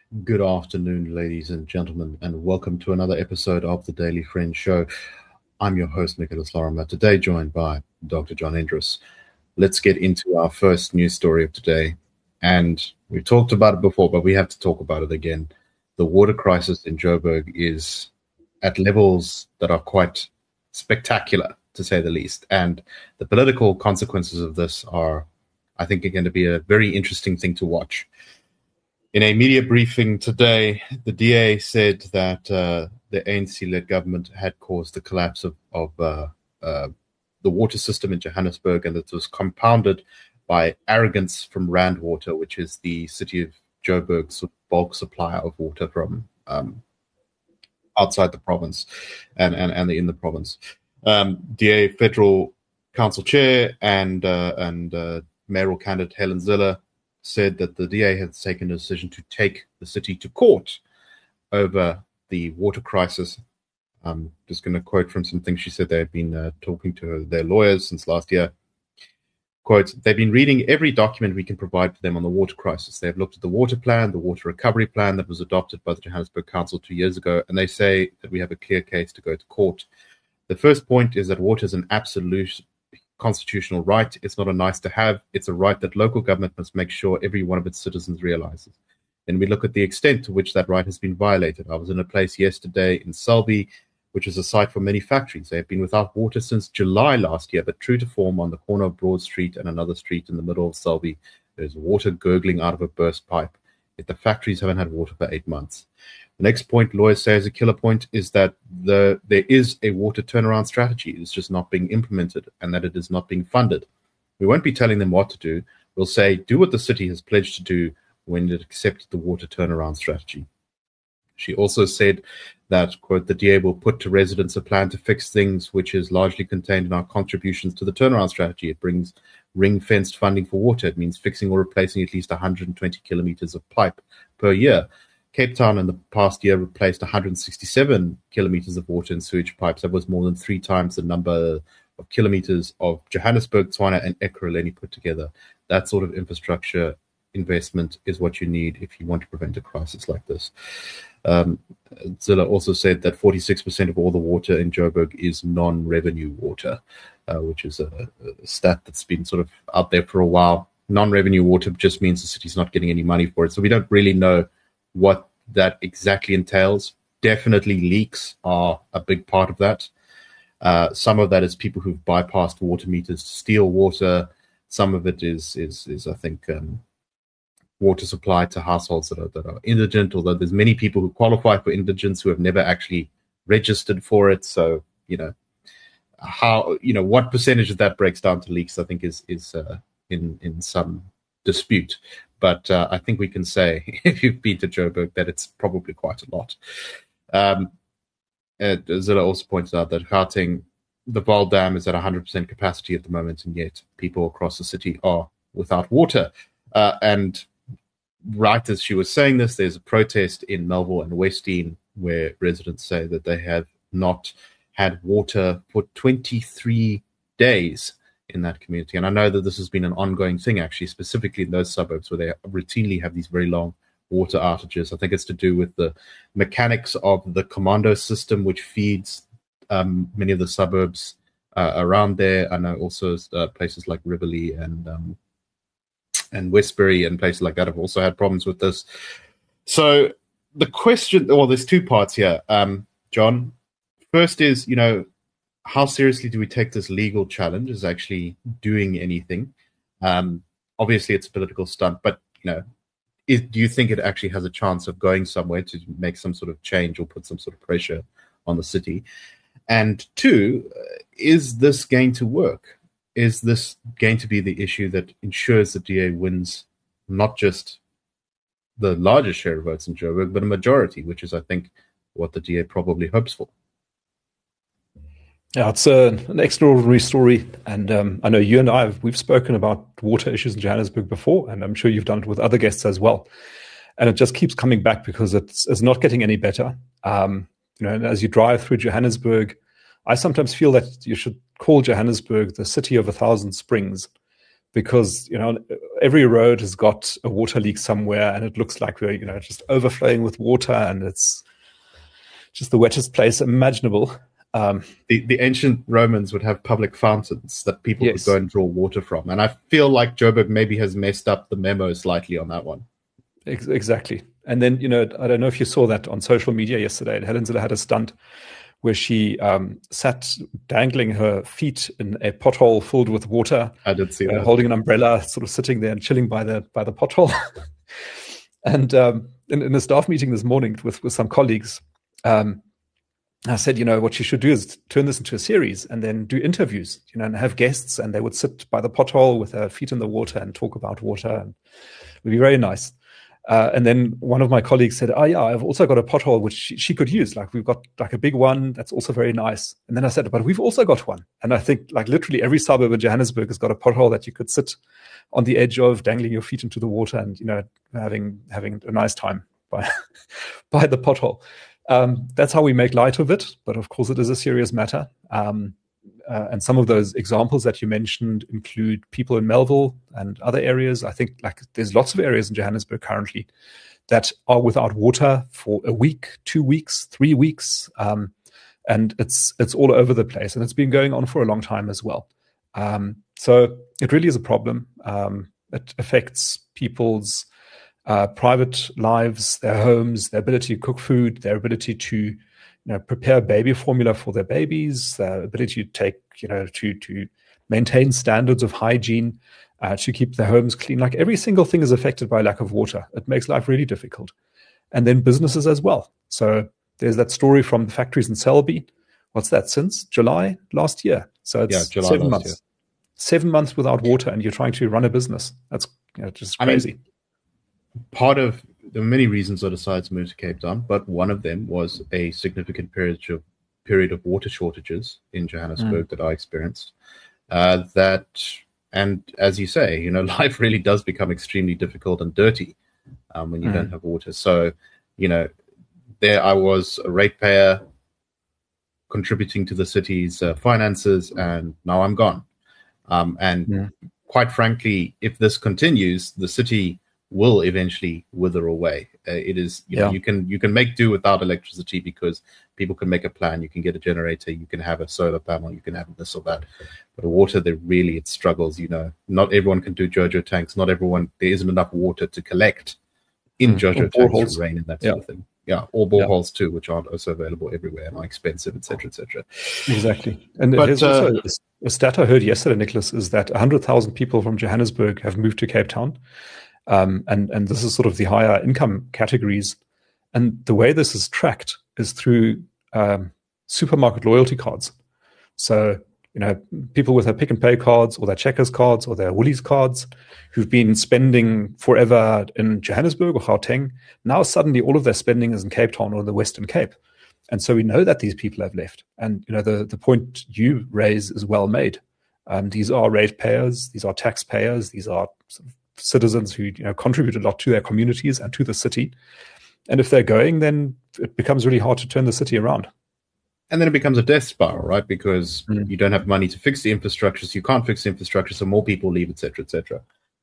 Good afternoon, ladies and gentlemen, and welcome to another episode of the Daily Friend Show. I'm your host, Nicholas Lorimer, today joined by Dr. John Endres. Let's get into our first news story of today. And we've talked about it before, but we have to talk about it again. The water crisis in Joburg is at levels that are quite spectacular, to say the least. And the political consequences of this are, I think, going to be a very interesting thing to watch. In a media briefing today, the DA said that the ANC-led government had caused the collapse of the water system in Johannesburg, and that it was compounded by arrogance from Rand Water, which is the city of Joburg's bulk supplier of water from outside the province and in the province. DA Federal Council Chair and mayoral candidate Helen Zille said that the DA has taken a decision to take the city to court over the water crisis. I'm just going to quote from some things she said. They've been talking to their lawyers since last year. Quote, they've been reading every document we can provide for them on the water crisis. They've looked at the water plan, the water recovery plan that was adopted by the Johannesburg Council 2 years ago, and they say that we have a clear case to go to court. The first point is that water is an absolute constitutional right. It's not a nice to have. It's a right that local government must make sure every one of its citizens realizes. And we look at the extent to which that right has been violated. I was in a place yesterday in Selby, which is a site for many factories. They have been without water since July last year, but true to form, on the corner of Broad Street and another street in the middle of Selby, there's water gurgling out of a burst pipe. Yet the factories haven't had water for 8 months. The next point lawyers say is a killer point is that there is a water turnaround strategy. It's just not being implemented, and that it is not being funded. We won't be telling them what to do. We'll say, do what the city has pledged to do when it accepted the water turnaround strategy. She also said that, quote, the DA will put to residents a plan to fix things, which is largely contained in our contributions to the turnaround strategy. It brings ring-fenced funding for water. It means fixing or replacing at least 120 kilometers of pipe per year. Cape Town in the past year replaced 167 kilometers of water and sewage pipes. That was more than 3 times the number of kilometers of Johannesburg, Tshwane, and Ekurhuleni put together. That sort of infrastructure investment is what you need if you want to prevent a crisis like this. Zille also said that 46% of all the water in Joburg is non-revenue water, which is a stat that's been sort of out there for a while. Non-revenue water just means the city's not getting any money for it. So we don't really know what that exactly entails. Definitely leaks are a big part of that. Some of that is people who've bypassed water meters to steal water. Some of it is I think, water supply to households that are indigent, although there's many people who qualify for indigence who have never actually registered for it. So, what percentage of that breaks down to leaks, I think is in some dispute. But I think we can say, if you've been to Joburg, that it's probably quite a lot. Zille also points out that Gauteng, the Vaal Dam, is at 100% capacity at the moment, and yet people across the city are without water. And right as she was saying this, there's a protest in Melville and Westdean where residents say that they have not had water for 23 days in that community. And I know that this has been an ongoing thing, actually, specifically in those suburbs where they routinely have these very long water outages. I think it's to do with the mechanics of the commando system, which feeds many of the suburbs around there. I know also places like Rivoli and Westbury and places like that have also had problems with this. So the question, well, there's 2 parts here, John. First is, how seriously do we take this legal challenge as actually doing anything? Obviously, it's a political stunt, but, do you think it actually has a chance of going somewhere to make some sort of change or put some sort of pressure on the city? And 2, is this going to work? Is this going to be the issue that ensures the DA wins not just the largest share of votes in Joburg, but a majority, which is, I think, what the DA probably hopes for? Yeah, it's an extraordinary story, and I know you and we've spoken about water issues in Johannesburg before, and I'm sure you've done it with other guests as well. And it just keeps coming back because it's not getting any better. And as you drive through Johannesburg, I sometimes feel that you should call Johannesburg the city of 1,000 springs, because every road has got a water leak somewhere, and it looks like we're just overflowing with water, and it's just the wettest place imaginable. The ancient Romans would have public fountains that people Yes. could go and draw water from, and I feel like Joburg maybe has messed up the memo slightly on that one. Exactly. And then I don't know if you saw that on social media yesterday. Helen Zille had a stunt where she sat dangling her feet in a pothole filled with water. I did see that. Holding an umbrella, sort of sitting there and chilling by the pothole. And in a staff meeting this morning with some colleagues, I said, what you should do is turn this into a series and then do interviews, and have guests, and they would sit by the pothole with their feet in the water and talk about water, and it would be very nice. And then one of my colleagues said, "Oh yeah, I've also got a pothole which she could use. Like we've got like a big one that's also very nice." And then I said, "But we've also got one." And I think like literally every suburb in Johannesburg has got a pothole that you could sit on the edge of, dangling your feet into the water, and having a nice time by by the pothole. That's how we make light of it, but of course it is a serious matter. And some of those examples that you mentioned include people in Melville and other areas. I think like there's lots of areas in Johannesburg currently that are without water for a week, 2 weeks, 3 weeks. And it's all over the place, and it's been going on for a long time as well. So it really is a problem. It affects people's private lives, their homes, their ability to cook food, their ability to prepare baby formula for their babies, their ability to take, to maintain standards of hygiene, to keep their homes clean. Like every single thing is affected by lack of water. It makes life really difficult. And then businesses as well. So there's that story from the factories in Selby. What's that, since July last year? So it's July 7 last months. year. 7 months without water, and you're trying to run a business. That's just crazy. Part of there were many reasons I decided to move to Cape Town, but one of them was a significant period of water shortages in Johannesburg that I experienced. And as you say, life really does become extremely difficult and dirty when you don't have water. So, there I was, a ratepayer, contributing to the city's finances, and now I'm gone. Quite frankly, if this continues, the city will eventually wither away. It is, you can make do without electricity because people can make a plan. You can get a generator, you can have a solar panel, you can have this or that. But water, it struggles. Not everyone can do JoJo tanks. Not everyone, there isn't enough water to collect in JoJo tanks for rain and that sort of thing. Yeah, or boreholes too, which aren't also available everywhere and are expensive, etc., etc. Exactly. And there's also a stat I heard yesterday, Nicholas, is that 100,000 people from Johannesburg have moved to Cape Town. And this is sort of the higher income categories. And the way this is tracked is through supermarket loyalty cards. So, people with their Pick and Pay cards or their Checkers cards or their Woolies cards who've been spending forever in Johannesburg or Gauteng, now suddenly all of their spending is in Cape Town or the Western Cape. And so we know that these people have left. And, the point you raise is well made. These are ratepayers, these are taxpayers, these are sort of citizens who contribute a lot to their communities and to the city. And if they're going, then it becomes really hard to turn the city around. And then it becomes a death spiral, right? Because you don't have money to fix the infrastructure, so you can't fix the infrastructure, so more people leave, etc., etc.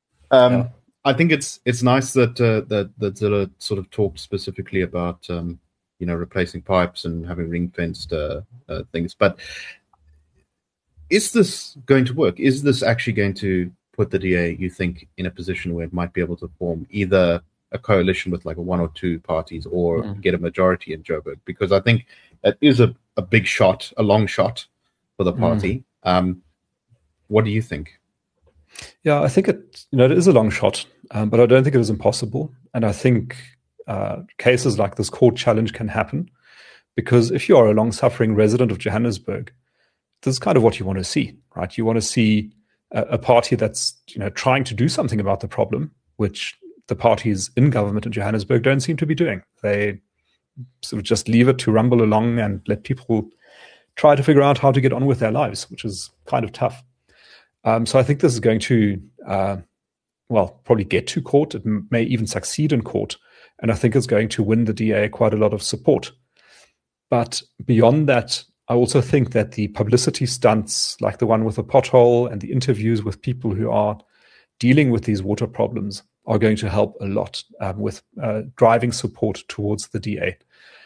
I think it's nice that that Zille sort of talked specifically about replacing pipes and having ring-fenced things. But is this going to work? Is this actually going to put the DA, you think, in a position where it might be able to form either a coalition with like one or two parties or get a majority in Joburg? Because I think that is a big shot, a long shot for the party. What do you think? Yeah, I think it is a long shot, but I don't think it is impossible. And I think cases like this court challenge can happen because if you are a long-suffering resident of Johannesburg, this is kind of what you want to see, right? You want to see a party that's trying to do something about the problem, which the parties in government in Johannesburg don't seem to be doing. They sort of just leave it to rumble along and let people try to figure out how to get on with their lives, which is kind of tough. So I think this is going to, probably get to court. It may even succeed in court. And I think it's going to win the DA quite a lot of support. But beyond that, I also think that the publicity stunts, like the one with the pothole and the interviews with people who are dealing with these water problems are going to help a lot with driving support towards the DA.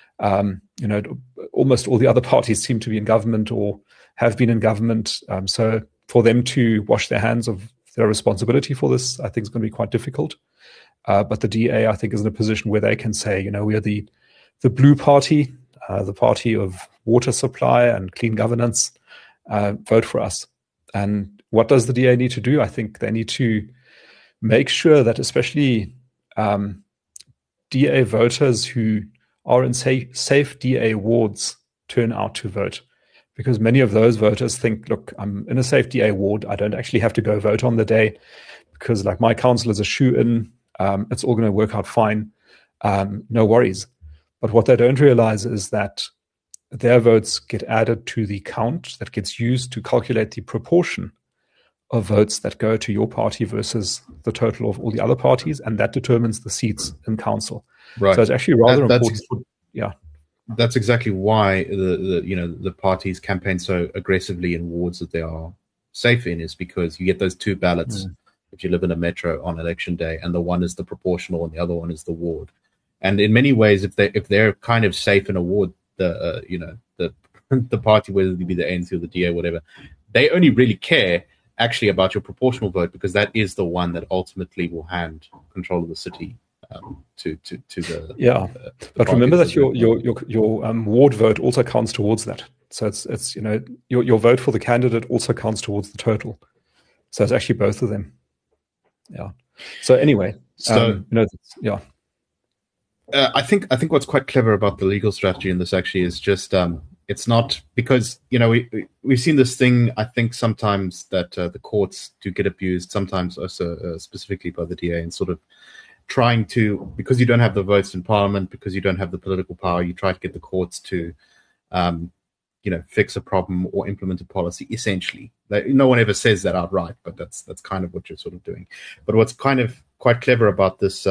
Almost all the other parties seem to be in government or have been in government. So for them to wash their hands of their responsibility for this, I think is going to be quite difficult. But the DA, I think, is in a position where they can say, we are the blue party, the party of water supply and clean governance. Vote for us. And what does the DA need to do? I think they need to make sure that especially DA voters who are in safe DA wards turn out to vote. Because many of those voters think, look, I'm in a safe DA ward. I don't actually have to go vote on the day because like my council is a shoe-in. It's all going to work out fine. No worries. But what they don't realize is that their votes get added to the count that gets used to calculate the proportion of votes that go to your party versus the total of all the other parties, and that determines the seats in council. Right. So it's actually rather important. That's exactly why the parties campaign so aggressively in wards that they are safe in, is because you get those two ballots if you live in a metro on election day, and the one is the proportional and the other one is the ward. And in many ways, if they're kind of safe in a ward, the party, whether it be the ANC or the DA, whatever, they only really care actually about your proportional vote, because that is the one that ultimately will hand control of the city to the but remember that your ward vote also counts towards that. So it's your vote for the candidate also counts towards the total. So it's actually both of them. Yeah. So anyway, I think what's quite clever about the legal strategy in this actually is just it's not because we've seen this thing. I think sometimes that the courts do get abused, sometimes also specifically by the DA, and sort of trying to, because you don't have the votes in Parliament, because you don't have the political power, you try to get the courts to fix a problem or implement a policy. Essentially, no one ever says that outright, but that's kind of what you're sort of doing. But what's kind of quite clever about this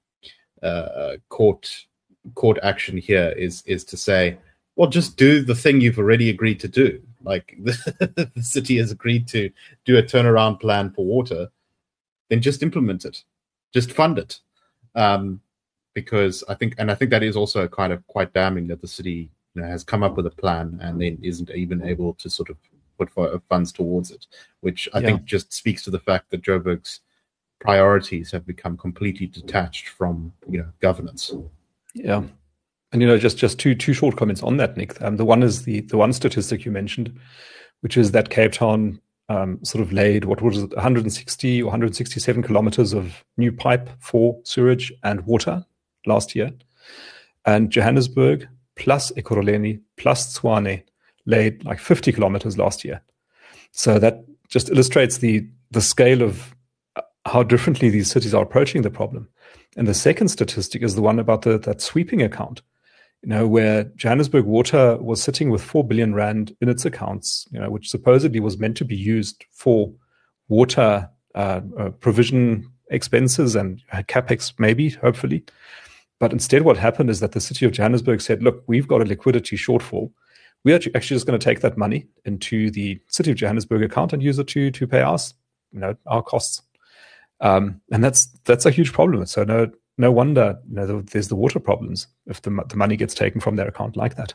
court action here is to say, well, just do the thing you've already agreed to do. Like the city has agreed to do a turnaround plan for water, then just implement it, just fund it. Because I think that is also kind of quite damning that the city has come up with a plan and then isn't even able to sort of put funds towards it, which I think just speaks to the fact that Joburg's priorities have become completely detached from governance. Yeah. And just two short comments on that, Nick. The one is the one statistic you mentioned, which is that Cape Town sort of laid, what was it, 160 or 167 kilometers of new pipe for sewage and water last year. And Johannesburg plus Ekurhuleni plus Tshwane laid like 50 kilometers last year. So that just illustrates the scale of how differently these cities are approaching the problem. And the second statistic is the one about that sweeping account, where Johannesburg Water was sitting with 4 billion rand in its accounts, which supposedly was meant to be used for water provision expenses and capex, maybe, hopefully. But instead what happened is that the city of Johannesburg said, look, we've got a liquidity shortfall. We're actually just going to take that money into the city of Johannesburg account and use it to pay us, our costs. And that's a huge problem. So no wonder there's the water problems if the money gets taken from their account like that.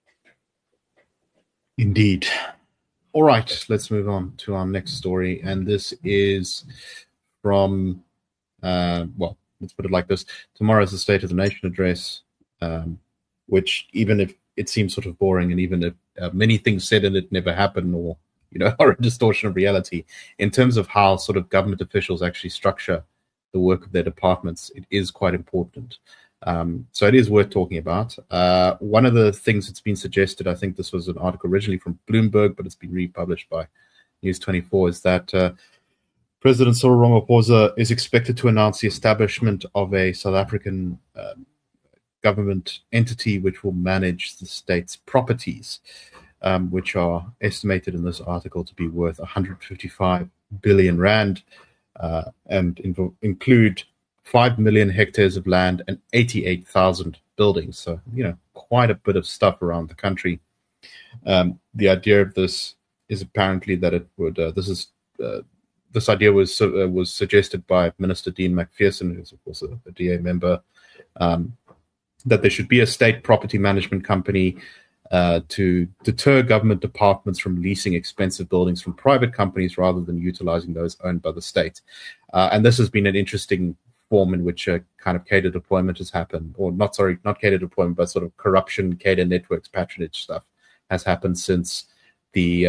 Indeed. All right, let's move on to our next story. And this is from, let's put it like this. Tomorrow's the State of the Nation address, which even if it seems sort of boring and even if many things said in it never happen or are a distortion of reality, in terms of how sort of government officials actually structure the work of their departments, it is quite important. So it is worth talking about. One of the things that's been suggested, I think this was an article originally from Bloomberg, but it's been republished by News 24, is that President Cyril Ramaphosa is expected to announce the establishment of a South African government entity which will manage the state's properties, which are estimated in this article to be worth 155 billion rand, and include 5 million hectares of land and 88,000 buildings. So, quite a bit of stuff around the country. The idea of this is apparently that it would, this is this idea was suggested by Minister Dean McPherson, who's of course a DA member, that there should be a state property management company to deter government departments from leasing expensive buildings from private companies rather than utilizing those owned by the state. And this has been an interesting form in which a kind of cadre deployment has happened, or not cadre deployment, but sort of corruption, cadre networks, patronage stuff has happened since the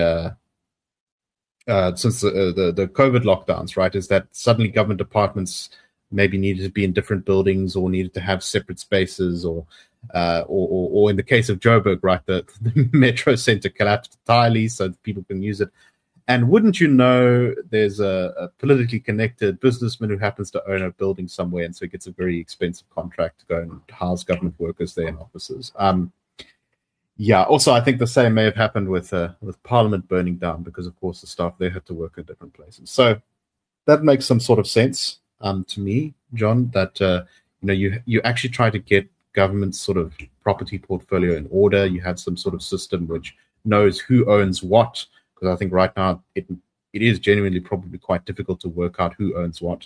COVID lockdowns, right? Is that suddenly government departments maybe needed to be in different buildings or needed to have separate spaces, or in the case of Joburg, right, the metro center collapsed entirely so that people can use it. And wouldn't you know, there's a politically connected businessman who happens to own a building somewhere, and so he gets a very expensive contract to go and house government workers there in offices. Also, I think the same may have happened with Parliament burning down, because, of course, the staff there had to work at different places. So that makes some sort of sense to me, John, that you actually try to get government's sort of property portfolio in order. You have some sort of system which knows who owns what, because I think right now it is genuinely probably quite difficult to work out who owns what.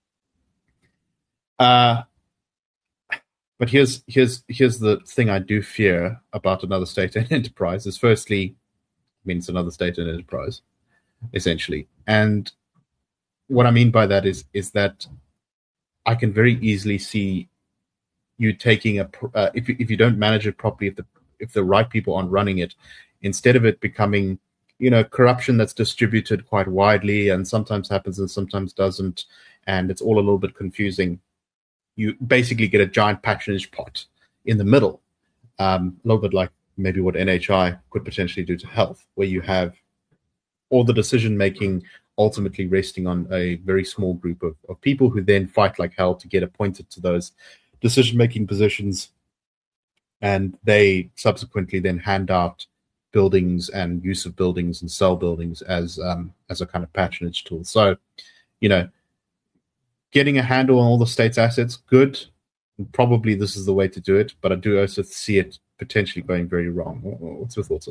But here's the thing I do fear about another state-owned enterprise is, firstly, it's another state-owned enterprise, essentially. And what I mean by that is that I can very easily see you taking if you don't manage it properly, if the right people aren't running it, instead of it becoming corruption that's distributed quite widely and sometimes happens and sometimes doesn't, and it's all a little bit confusing. You basically get a giant patronage pot in the middle, a little bit like maybe what NHI could potentially do to health, where you have all the decision-making ultimately resting on a very small group of people who then fight like hell to get appointed to those decision-making positions, and they subsequently then hand out buildings and use of buildings and sell buildings as a kind of patronage tool. So, getting a handle on all the state's assets, good. And probably this is the way to do it, but I do also see it potentially going very wrong. What's your thoughts on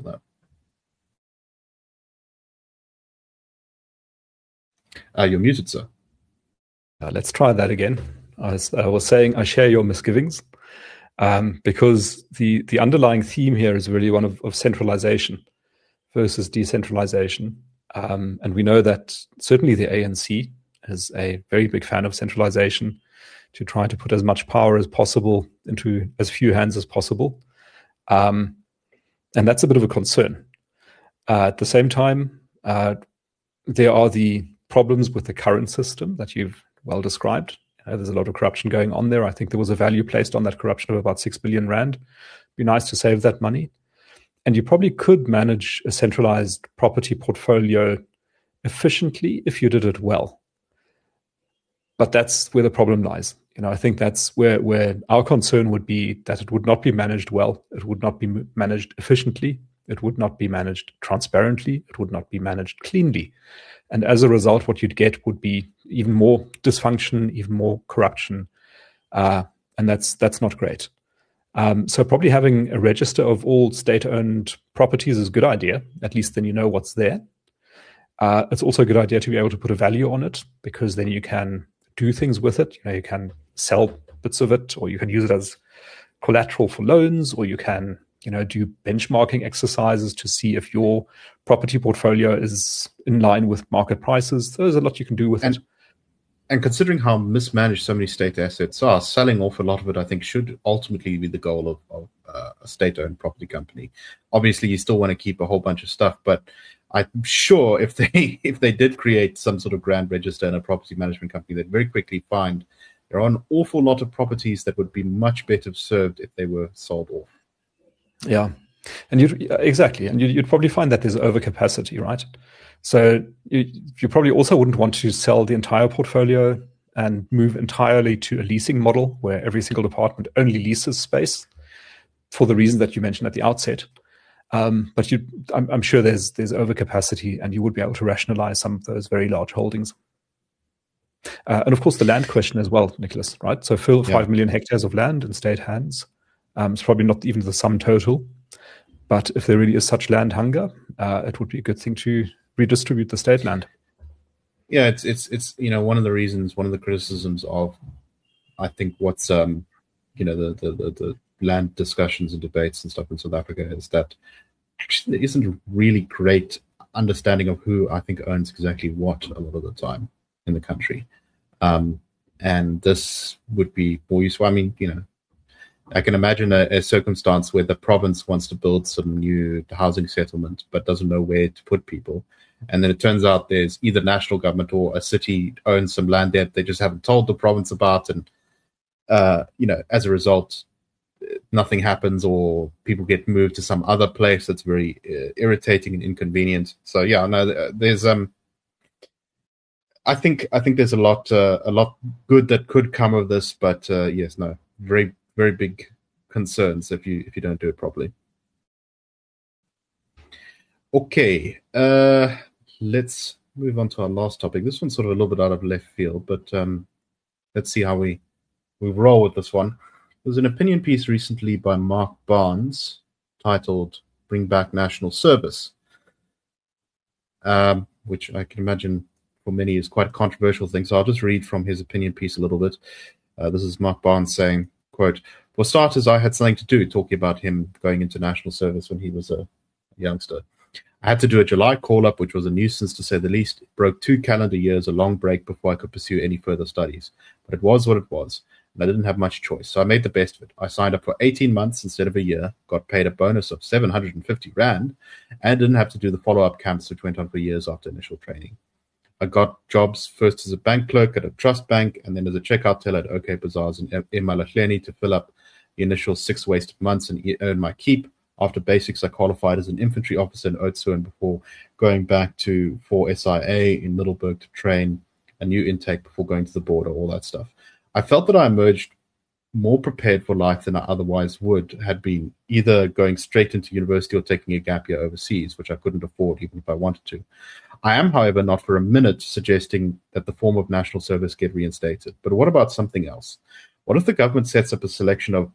that? You're muted, sir. Let's try that again. I was saying I share your misgivings, because the underlying theme here is really one of centralization versus decentralization. And we know that certainly the ANC is a very big fan of centralization, to try to put as much power as possible into as few hands as possible. And that's a bit of a concern. At the same time, there are the problems with the current system that you've well described. There's a lot of corruption going on there. I think there was a value placed on that corruption of about 6 billion rand. It'd be nice to save that money. And you probably could manage a centralized property portfolio efficiently if you did it well. But that's where the problem lies. I think that's where our concern would be, that it would not be managed well. It would not be managed efficiently. It would not be managed transparently. It would not be managed cleanly. And as a result, what you'd get would be even more dysfunction, even more corruption. And that's not great. So probably having a register of all state-owned properties is a good idea. At least then you know what's there. It's also a good idea to be able to put a value on it, because then you can do things with it. You can sell bits of it, or you can use it as collateral for loans, or you can do benchmarking exercises to see if your property portfolio is in line with market prices. There's a lot you can do with it. And considering how mismanaged so many state assets are, selling off a lot of it, I think, should ultimately be the goal of a state-owned property company. Obviously, you still want to keep a whole bunch of stuff, but I'm sure if they did create some sort of grand register and a property management company, they'd very quickly find there are an awful lot of properties that would be much better served if they were sold off. Yeah, and you'd probably find that there's overcapacity, right? So you probably also wouldn't want to sell the entire portfolio and move entirely to a leasing model where every single department only leases space, for the reason that you mentioned at the outset. But I'm sure there's overcapacity, and you would be able to rationalize some of those very large holdings. And of course, the land question as well, Nicholas, right? So 5 million hectares of land in state hands. It's probably not even the sum total. But if there really is such land hunger, it would be a good thing to redistribute the state land. Yeah, it's one of the reasons, one of the criticisms of, I think, what's the land discussions and debates and stuff in South Africa is that actually there isn't a really great understanding of who I think owns exactly what a lot of the time in the country. Um, and this would be more useful. I mean, I can imagine a circumstance where the province wants to build some new housing settlement but doesn't know where to put people. And then it turns out there's either national government or a city owns some land there they just haven't told the province about. And, as a result, nothing happens or people get moved to some other place that's very irritating and inconvenient. So, yeah, no, there's I think there's a lot good that could come of this, but yes, no, very very big concerns if you don't do it properly. Okay, let's move on to our last topic. This one's sort of a little bit out of left field, but let's see how we roll with this one. There was an opinion piece recently by Mark Barnes titled "Bring Back National Service," which I can imagine for many is quite a controversial thing. So I'll just read from his opinion piece a little bit. This is Mark Barnes saying, quote, "For starters, I had something to do," talking about him going into national service when he was a youngster. "I had to do a July call-up, which was a nuisance to say the least. It broke 2 calendar years, a long break before I could pursue any further studies. But it was what it was, and I didn't have much choice, so I made the best of it. I signed up for 18 months instead of a year, got paid a bonus of 750 Rand, and didn't have to do the follow-up camps which went on for years after initial training. I got jobs first as a bank clerk at a trust bank and then as a checkout teller at OK Bazaars in eMalahleni to fill up the initial 6 wasted months and earn my keep. After basics, I qualified as an infantry officer in Oudtshoorn before going back for SIA in Middelburg to train a new intake before going to the border, all that stuff. I felt that I emerged more prepared for life than I otherwise would had been, either going straight into university or taking a gap year overseas, which I couldn't afford even if I wanted to. I am, however, not for a minute suggesting that the form of national service get reinstated. But what about something else? What if the government sets up a selection of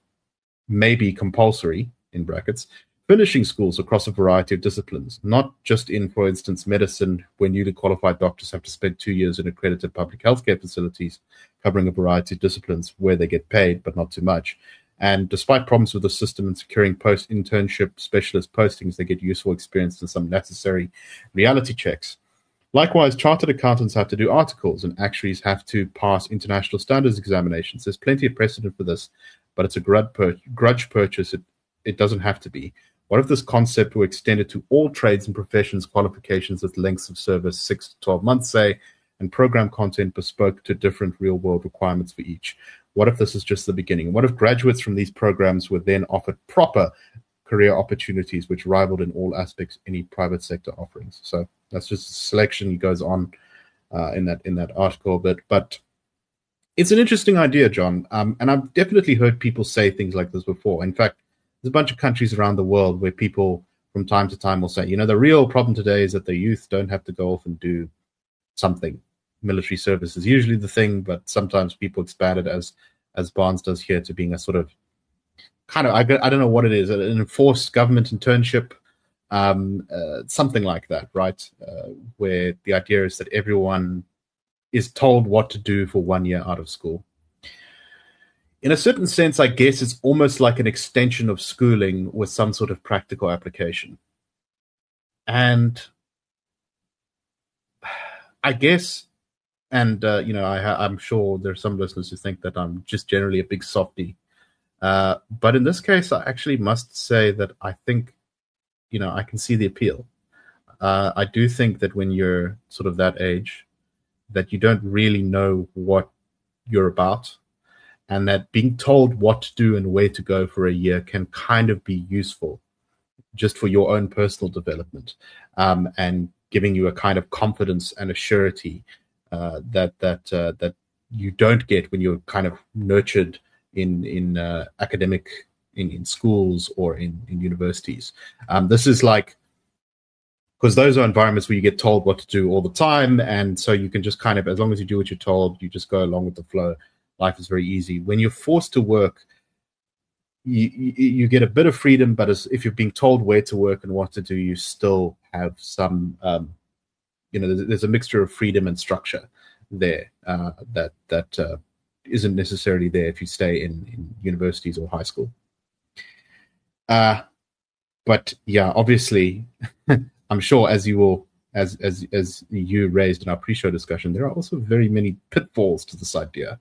maybe compulsory, in brackets, finishing schools across a variety of disciplines, not just in, for instance, medicine, where newly qualified doctors have to spend 2 years in accredited public healthcare facilities covering a variety of disciplines where they get paid, but not too much. And despite problems with the system in securing post-internship specialist postings, they get useful experience and some necessary reality checks. Likewise, chartered accountants have to do articles and actuaries have to pass international standards examinations. There's plenty of precedent for this, but it's a grudge purchase. It doesn't have to be. What if this concept were extended to all trades and professions qualifications with lengths of service 6 to 12 months, say, and program content bespoke to different real-world requirements for each? What if this is just the beginning? What if graduates from these programs were then offered proper career opportunities which rivaled in all aspects any private sector offerings? So that's just a selection. He goes on in that article, but it's an interesting idea, John. And I've definitely heard people say things like this before. In fact, there's a bunch of countries around the world where people from time to time will say, the real problem today is that the youth don't have to go off and do something. Military service is usually the thing, but sometimes people expand it as Barnes does here to being a sort of kind of, I don't know what it is, an enforced government internship, something like that, right? Where the idea is that everyone is told what to do for 1 year out of school. In a certain sense, I guess it's almost like an extension of schooling with some sort of practical application. And I guess, and I'm sure there are some listeners who think that I'm just generally a big softie. But in this case, I actually must say that I think, I can see the appeal. I do think that when you're sort of that age, that you don't really know what you're about, and that being told what to do and where to go for a year can kind of be useful just for your own personal development, and giving you a kind of confidence and a surety that you don't get when you're kind of nurtured in academic in schools or in universities. This is like, because those are environments where you get told what to do all the time, and so you can just kind of, as long as you do what you're told, you just go along with the flow. Life is very easy. When you're forced to work, you get a bit of freedom, but if you're being told where to work and what to do, you still have some there's a mixture of freedom and structure there that isn't necessarily there if you stay in universities or high school. But yeah, obviously, I'm sure as you raised in our pre-show discussion, there are also very many pitfalls to this idea.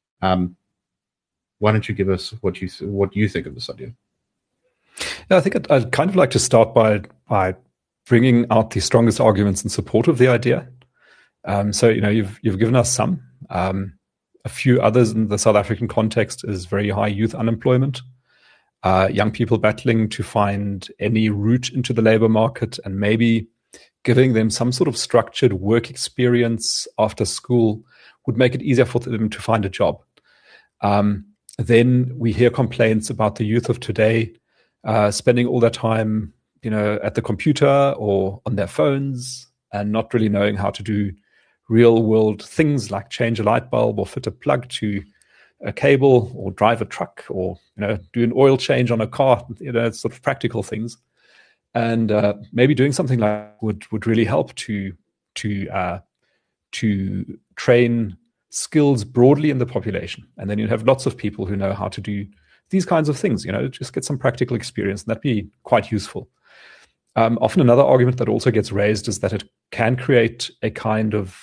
Why don't you give us what you think of this idea? Yeah, I think I'd kind of like to start by bringing out the strongest arguments in support of the idea. So you've given us some. A few others in the South African context is very high youth unemployment, young people battling to find any route into the labor market, and maybe giving them some sort of structured work experience after school would make it easier for them to find a job. Then we hear complaints about the youth of today spending all their time, at the computer or on their phones and not really knowing how to do real world things like change a light bulb or fit a plug to a cable or drive a truck or, do an oil change on a car, sort of practical things. And maybe doing something like would really help to train skills broadly in the population. And then you'd have lots of people who know how to do these kinds of things, just get some practical experience, and that'd be quite useful. Often another argument that also gets raised is that it can create a kind of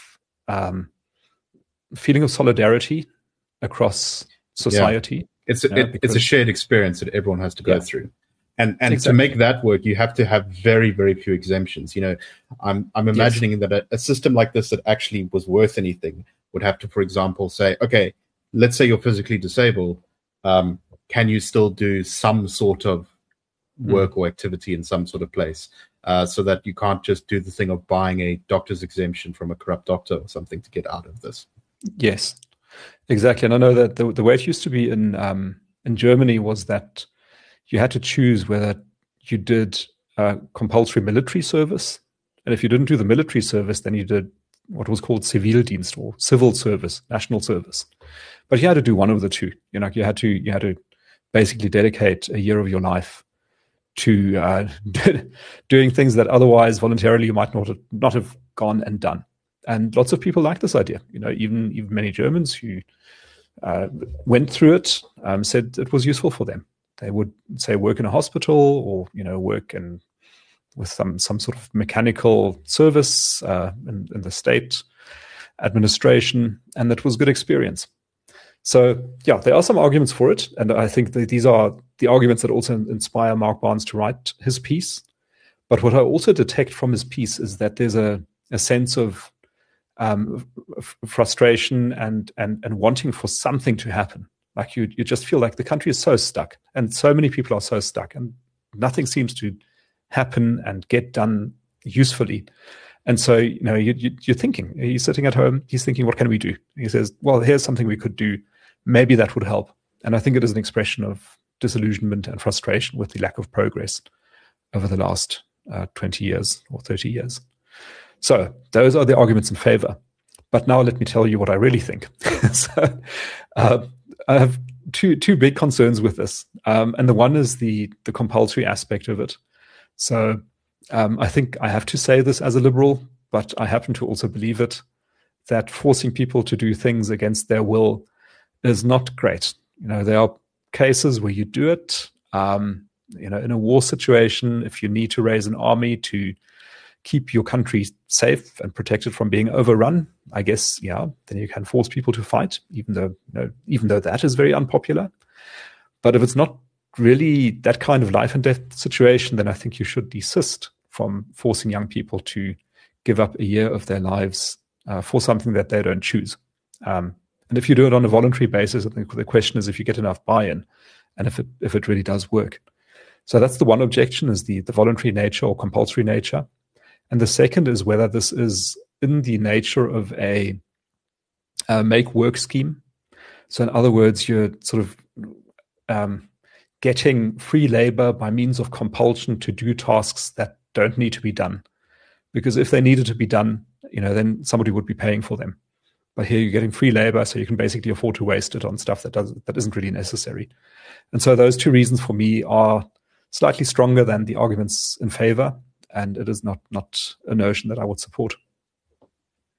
feeling of solidarity across society. Yeah. It's a shared experience that everyone has to go through. And exactly. To make that work, you have to have very, very few exemptions. I'm imagining that a system like this that actually was worth anything would have to, for example, say, okay, let's say you're physically disabled. Can you still do some sort of work or activity in some sort of place, so that you can't just do the thing of buying a doctor's exemption from a corrupt doctor or something to get out of this? Yes, exactly. And I know that the way it used to be in Germany was that you had to choose whether you did compulsory military service. And if you didn't do the military service, then you did what was called Zivildienst, or civil service, national service. But you had to do one of the two. You had to basically dedicate a year of your life to doing things that otherwise voluntarily you might not have gone and done. And lots of people like this idea. Even many Germans who went through it said it was useful for them. They would say work in a hospital or work with some sort of mechanical service in the state administration, and that was good experience. So yeah, there are some arguments for it, and I think that these are the arguments that also inspire Mark Barnes to write his piece. But what I also detect from his piece is that there's a sense of frustration and wanting for something to happen. Like you just feel like the country is so stuck, and so many people are so stuck, and nothing seems to happen and get done usefully. And so, you're thinking, he's sitting at home, he's thinking, what can we do? And he says, well, here's something we could do. Maybe that would help. And I think it is an expression of disillusionment and frustration with the lack of progress over the last 20 years or 30 years. So those are the arguments in favor. But now let me tell you what I really think. So I have two big concerns with this. And the one is the compulsory aspect of it. So I think I have to say this as a liberal, but I happen to also believe it, that forcing people to do things against their will is not great. There are cases where you do it, in a war situation, if you need to raise an army to keep your country safe and protected from being overrun, I guess, then you can force people to fight, even though that is very unpopular. But if it's not really that kind of life and death situation, then I think you should desist from forcing young people to give up a year of their lives for something that they don't choose. And if you do it on a voluntary basis, I think the question is if you get enough buy-in and if it really does work. So that's the one objection, is the voluntary nature or compulsory nature. And the second is whether this is in the nature of a make work scheme. So in other words, you're sort of getting free labor by means of compulsion to do tasks that don't need to be done. Because if they needed to be done, then somebody would be paying for them. But here you're getting free labor, so you can basically afford to waste it on stuff that isn't really necessary. And so those two reasons for me are slightly stronger than the arguments in favor, and it is not a notion that I would support.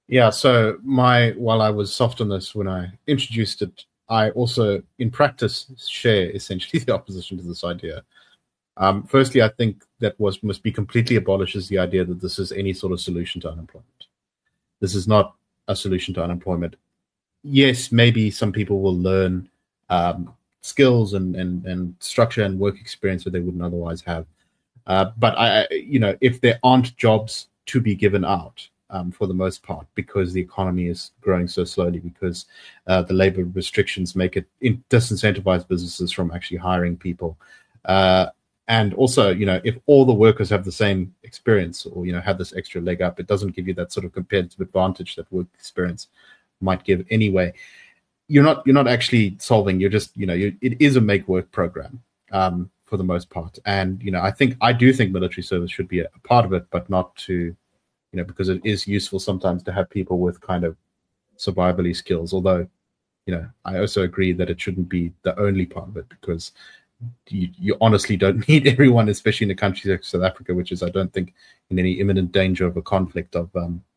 Yeah, so while I was soft on this when I introduced it, I also, in practice, share essentially the opposition to this idea. Firstly, I think that must be completely abolishes the idea that this is any sort of solution to unemployment. This is not a solution to unemployment. Yes, maybe some people will learn skills and structure and work experience that they wouldn't otherwise have. But if there aren't jobs to be given out, for the most part, because the economy is growing so slowly, because the labor restrictions make it disincentivize businesses from actually hiring people. And also, if all the workers have the same experience or, have this extra leg up, it doesn't give you that sort of competitive advantage that work experience might give anyway. You're not actually solving, you're just, it is a make work program for the most part. And, I do think military service should be a part of it, but not to, because it is useful sometimes to have people with kind of survivally skills. Although, I also agree that it shouldn't be the only part of it, because you honestly don't need everyone, especially in a country like South Africa, which is, I don't think, in any imminent danger of a conflict of,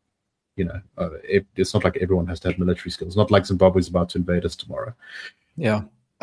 it's not like everyone has to have military skills. Not like Zimbabwe's about to invade us tomorrow. Yeah.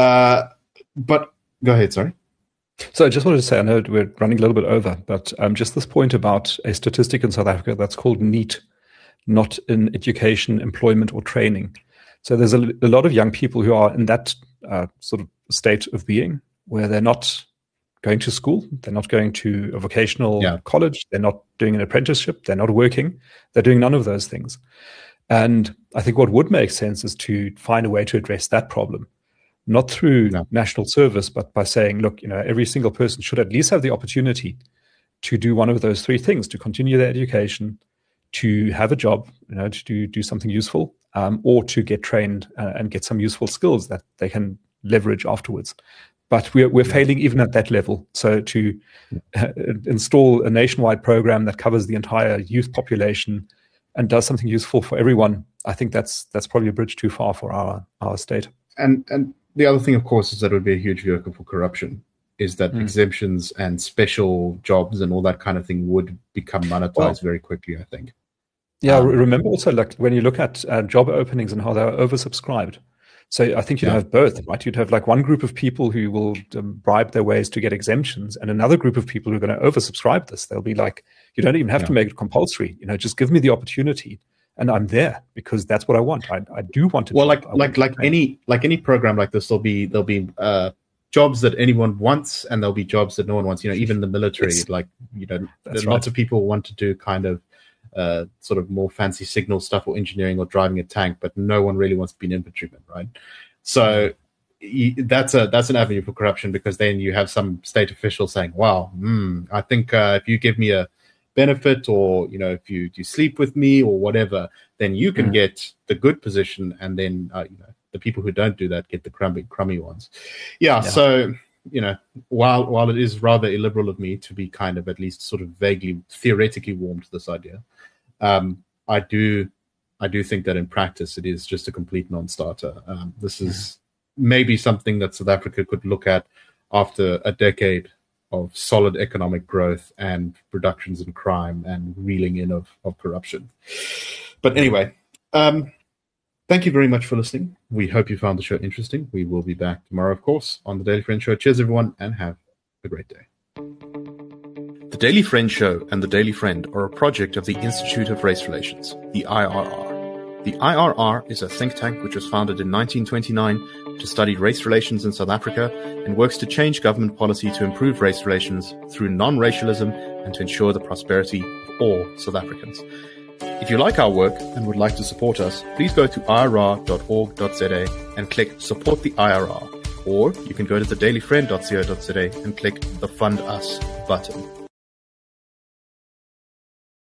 But go ahead, sorry. So I just wanted to say, I know we're running a little bit over, but just this point about a statistic in South Africa that's called NEET, not in education, employment, or training. So there's a lot of young people who are in that sort of state of being, where they're not going to school, they're not going to a vocational college, they're not doing an apprenticeship, they're not working, they're doing none of those things. And I think what would make sense is to find a way to address that problem, not through national service, but by saying, look, every single person should at least have the opportunity to do one of those three things: to continue their education, to have a job, to do something useful, or to get trained and get some useful skills that they can leverage afterwards. But we're failing even at that level. So to install a nationwide program that covers the entire youth population and does something useful for everyone, I think that's probably a bridge too far for our state. And the other thing, of course, is that it would be a huge vehicle for corruption, is that exemptions and special jobs and all that kind of thing would become monetized very quickly, I think. Yeah, remember also, like, when you look at job openings and how they're oversubscribed. So I think you'd have both, right? You'd have like one group of people who will bribe their ways to get exemptions, and another group of people who are going to oversubscribe this. They'll be like, you don't even have to make it compulsory. Just give me the opportunity, and I'm there because that's what I want. I do want to. Well, like any program like this, there'll be jobs that anyone wants, and there'll be jobs that no one wants. Even the military, lots of people want to do kind of sort of more fancy signal stuff or engineering or driving a tank, but no one really wants to be an infantryman, right? So that's an avenue for corruption, because then you have some state official saying, wow, I think if you give me a benefit, or if you sleep with me or whatever, then you can get the good position, and then the people who don't do that get the crummy ones. So while it is rather illiberal of me to be kind of at least sort of vaguely theoretically warm to this idea, I do think that in practice it is just a complete non-starter. This is maybe something that South Africa could look at after a decade of solid economic growth and reductions in crime and reeling in of corruption. But anyway, thank you very much for listening. We hope you found the show interesting. We will be back tomorrow, of course, on the Daily Friend Show. Cheers, everyone, and have a great day. The Daily Friend Show and the Daily Friend are a project of the Institute of Race Relations, the IRR. The IRR is a think tank which was founded in 1929 to study race relations in South Africa and works to change government policy to improve race relations through non-racialism and to ensure the prosperity of all South Africans. If you like our work and would like to support us, please go to irr.org.za and click Support the IRR. Or you can go to thedailyfriend.co.za and click the Fund Us button.